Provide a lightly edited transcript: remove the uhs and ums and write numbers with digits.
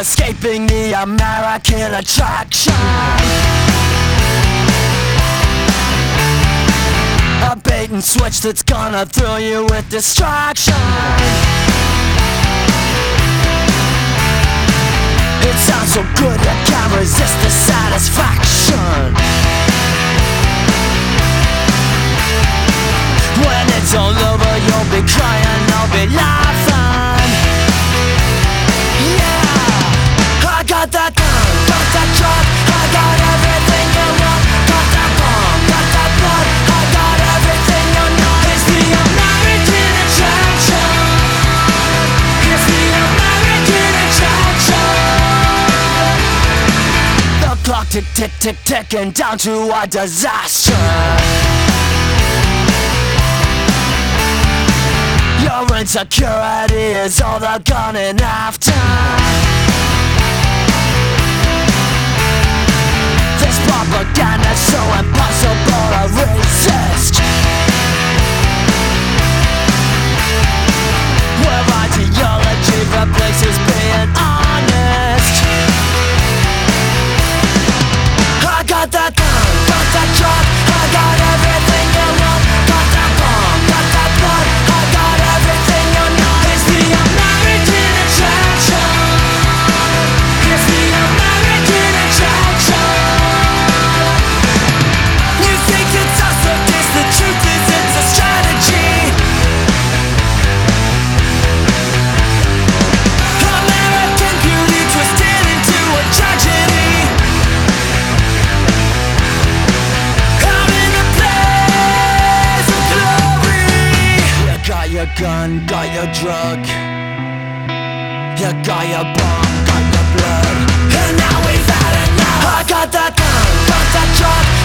escaping the American attraction. A bait and switch that's gonna thrill you with distraction. It sounds so good you can't resist the satisfaction. When it's all over you'll be crying, I'll be laughing. Yeah, I got that gun, got that truck, I got everything you want. Got that bomb, got that blood, I got everything you know. It's the American attraction. It's the American attraction. The clock tick tick tick ticking down to a disaster. Your insecurity is all they're gunning after. This propaganda's so impossible to resist. Where ideology replaces being honest. I got that gun, got that truck, I got everything you want. Got that bomb, got that blood, I got everything you know. It's the American attraction. It's the American attraction. You think it's awesome, this the truth is it's a strategy. American beauty twisted into a tragedy. Out in a blaze of glory. You got your gun, got your drug. You got your bomb, got your blood. And now we've had enough. I got that gun, got that truck,